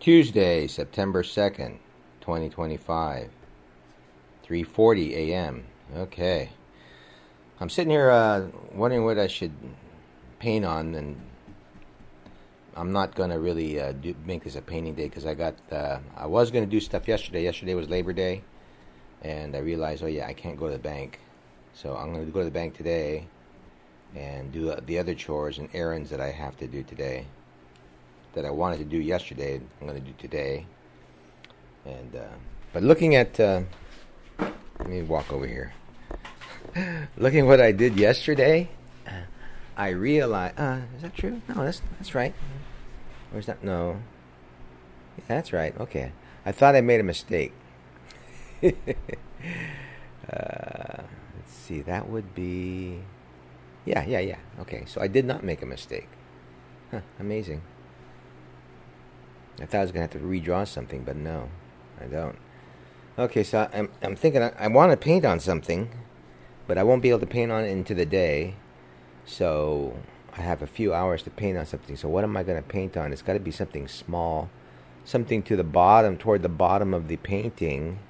Tuesday, September 2nd, 2025, 3:40 a.m. Okay. I'm sitting here wondering what I should paint on, and I'm not going to really make this a painting day because I was going to do stuff yesterday. Yesterday was Labor Day, and I realized, oh yeah, I can't go to the bank. So I'm going to go to the bank today and do the other chores and errands that I have to do today that I wanted to do yesterday. I'm going to do today. And but looking at let me walk over here. Looking at what I did yesterday, I realized is that true? No, that's right. Or is that no? Yeah, that's right. Okay. I thought I made a mistake. Let's see, that would be yeah. Okay, so I did not make a mistake. Huh, amazing. I thought I was going to have to redraw something, but no, I don't. Okay, so I'm thinking I want to paint on something, but I won't be able to paint on it into the day. So I have a few hours to paint on something. So what am I going to paint on? It's got to be something small, something to the bottom, toward the bottom of the painting.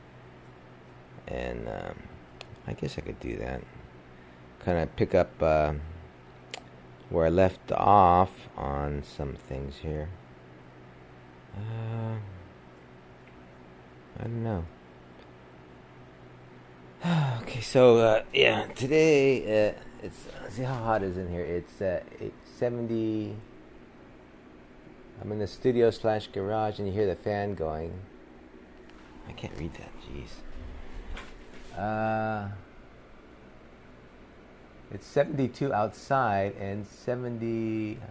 And I guess I could do that. Kind of pick up where I left off on some things here. I don't know. Okay, so yeah, today it's see how hot it is in here. It's 870. I'm in the studio / garage, and you hear the fan going. I can't read that. Jeez. It's 72 outside and 79.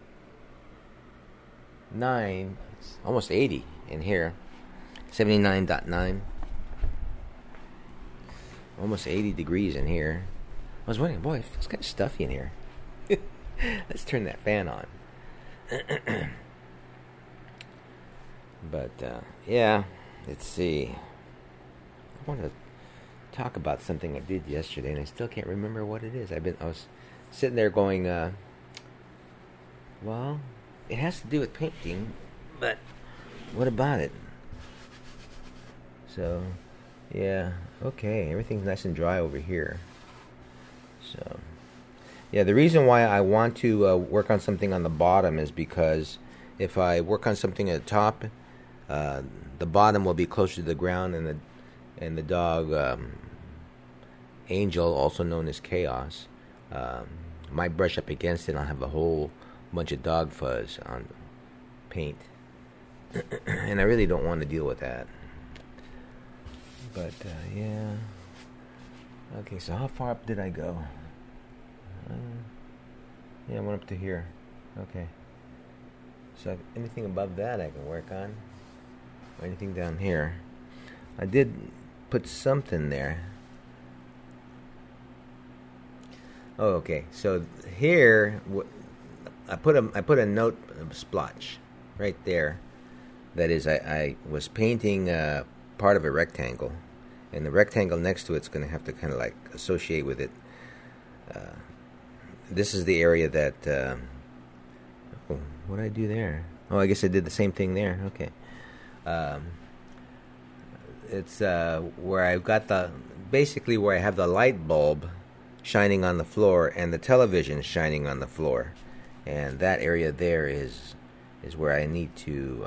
It's almost 80 in here. 79.9. Almost 80 degrees in here. I was wondering, boy, it feels kind of stuffy in here. Let's turn that fan on. But, yeah, let's see. I want to talk about something I did yesterday, and I still can't remember what it is. I was sitting there going, well, it has to do with painting, but what about it? So, yeah, okay, everything's nice and dry over here. So, yeah, the reason why I want to work on something on the bottom is because if I work on something at the top, the bottom will be closer to the ground, and the dog, Angel, also known as Chaos, might brush up against it, and I'll have a whole bunch of dog fuzz on paint. And I really don't want to deal with that. But, yeah. Okay, so how far up did I go? Yeah, I went up to here. Okay. So anything above that I can work on. Or anything down here. I did put something there. Oh, okay. So here, I put a note splotch right there. That is, I was painting part of a rectangle, and the rectangle next to it's going to have to kind of like associate with it. This is the area that. What did I do there? Oh, I guess I did the same thing there. Okay. It's where I've got basically where I have the light bulb shining on the floor and the television shining on the floor, and that area there is where I need to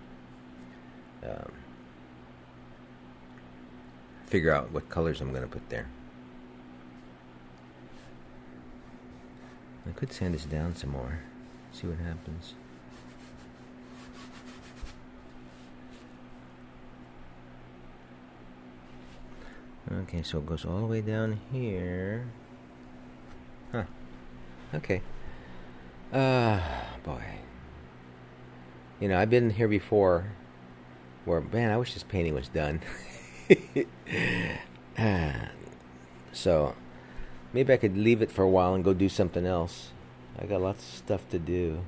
figure out what colors I'm going to put there. I could sand this down some more, see what happens. Okay, so it goes all the way down here. Huh. Okay. Boy. You know, I've been here before where, man, I wish this painting was done. So, maybe I could leave it for a while and go do something else. I got lots of stuff to do.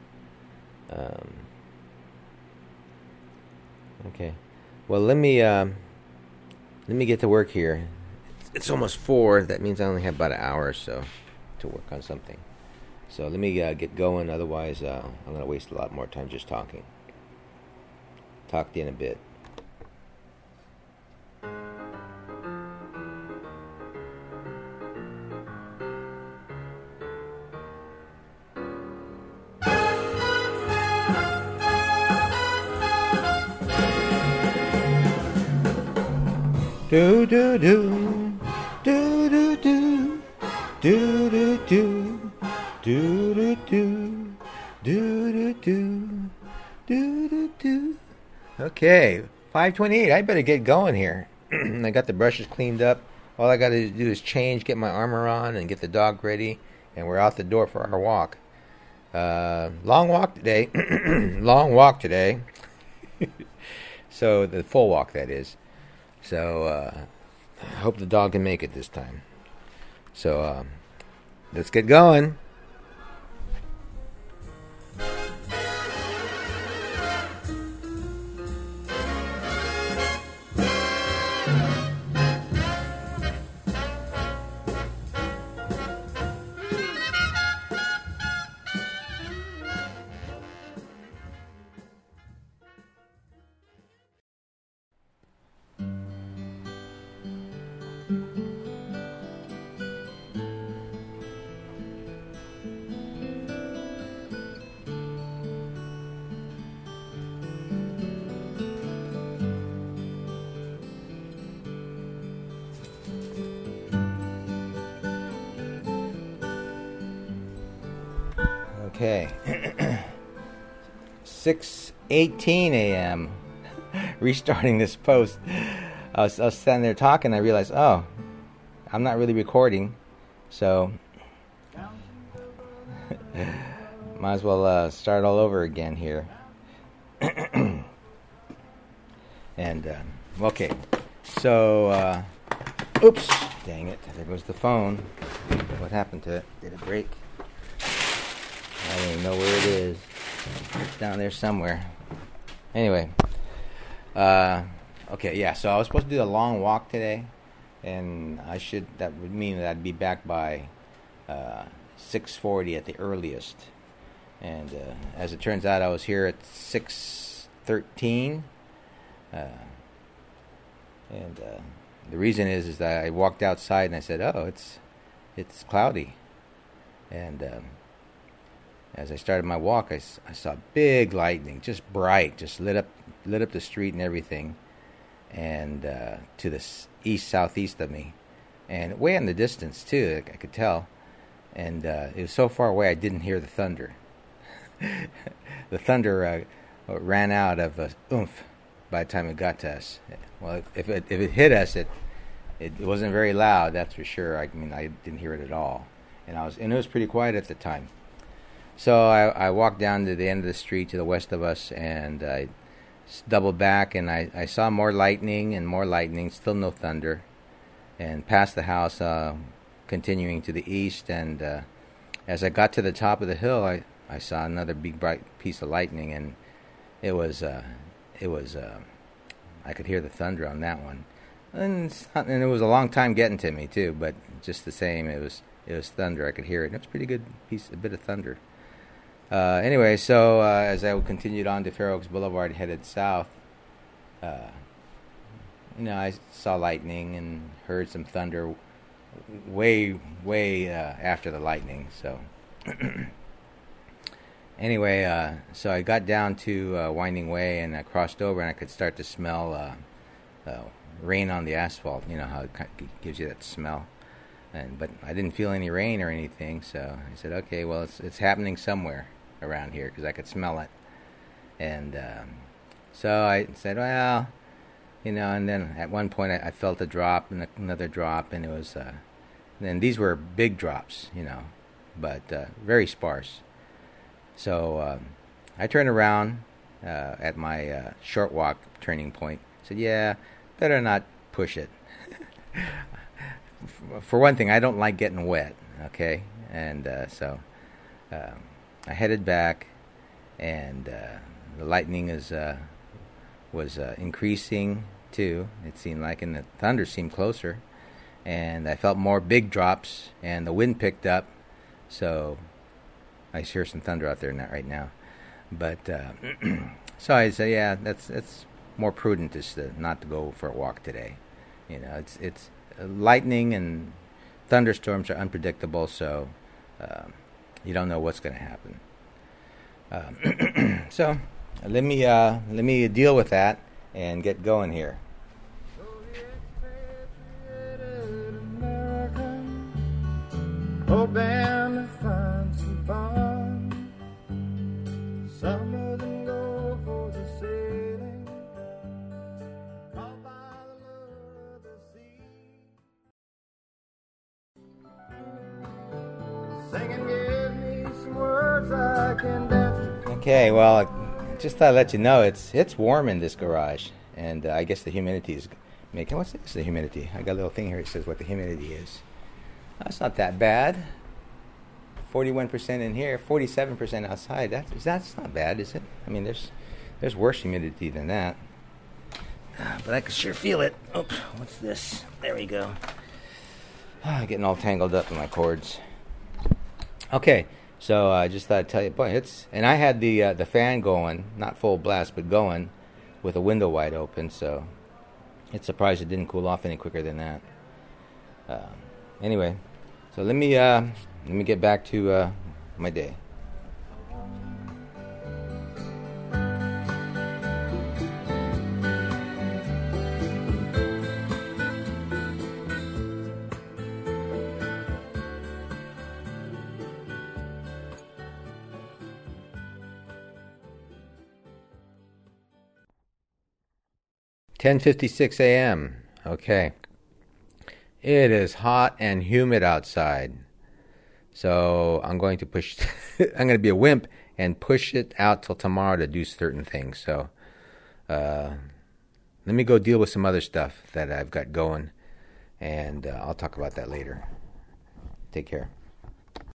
Okay. Well, let me get to work here. It's almost 4. That means I only have about an hour or so to work on something. So let me get going. Otherwise, I'm going to waste a lot more time just talking. Talk to you in a bit. Do do do do do do do do do do do do do do do do. Okay, 5:28. I better get going here. I got the brushes cleaned up. All I got to do is change, get my armor on, and get the dog ready, and we're out the door for our walk. Long walk today. Long walk today. So the full walk, that is. So I hope the dog can make it this time. So let's get going. Okay. 6:18 a.m. Restarting this post. I was standing there talking. I realized, oh, I'm not really recording, so might as well start all over again here. And okay, so oops, dang it! There goes the phone. What happened to it? Did it break? I don't even know where it is. It's down there somewhere. Anyway, okay, yeah. So I was supposed to do a long walk today, and that would mean that I'd be back by 6:40 at the earliest. And as it turns out, I was here at 6:13. And the reason is that I walked outside and I said, "Oh, it's cloudy," and as I started my walk, I saw big lightning, just bright, just lit up the street and everything, and to the southeast of me, and way in the distance too, I could tell, and it was so far away I didn't hear the thunder. The thunder ran out of oomph by the time it got to us. Well, if it hit us, it wasn't very loud, that's for sure. I mean, I didn't hear it at all, and it was pretty quiet at the time. So I walked down to the end of the street to the west of us, and I doubled back, and I saw more lightning, still no thunder, and past the house, continuing to the east, and as I got to the top of the hill, I saw another big bright piece of lightning, and it was I could hear the thunder on that one, and it was a long time getting to me too, but just the same, it was thunder. I could hear it. It was a pretty good a bit of thunder. Anyway, so as I continued on to Fair Oaks Boulevard, headed south, I saw lightning and heard some thunder way after the lightning. So anyway, so I got down to Winding Way, and I crossed over, and I could start to smell rain on the asphalt. You know how it gives you that smell. But I didn't feel any rain or anything, so I said, okay, well, it's happening somewhere around here, because I could smell it. And so I said, well, and then at one point I felt a drop and another drop, and it was, and these were big drops, but very sparse. So I turned around at my short walk turning point. Said, yeah, better not push it. For one thing, I don't like getting wet, okay? And so I headed back, and the lightning was increasing too, it seemed like, and the thunder seemed closer, and I felt more big drops, and the wind picked up, so I hear some thunder out there right now. But So I say, yeah, it's more prudent just not to go for a walk today. You know, it's lightning and thunderstorms are unpredictable, so you don't know what's going to happen. So let me deal with that and get going here. Hoping to find some fun. Some of them go for the sailing, caught by the lure of the sea. Singing, give me some words I can dance. Okay, well, I just thought I'd let you know it's warm in this garage, and I guess the humidity is making. What's this? The humidity? I got a little thing here that says what the humidity is. That's not that bad. 41% in here, 47% outside. That's not bad, is it? I mean, there's worse humidity than that. But I can sure feel it. Oops, what's this? There we go. Getting all tangled up in my cords. Okay, so I just thought I'd tell you, boy, and I had the fan going, not full blast, but going, with a window wide open. So it's surprised it didn't cool off any quicker than that. Anyway. So let me get back to my day. "10:56 a.m. Okay. It is hot and humid outside, so I'm going to push. I'm going to be a wimp and push it out till tomorrow to do certain things. So let me go deal with some other stuff that I've got going, and I'll talk about that later. Take care.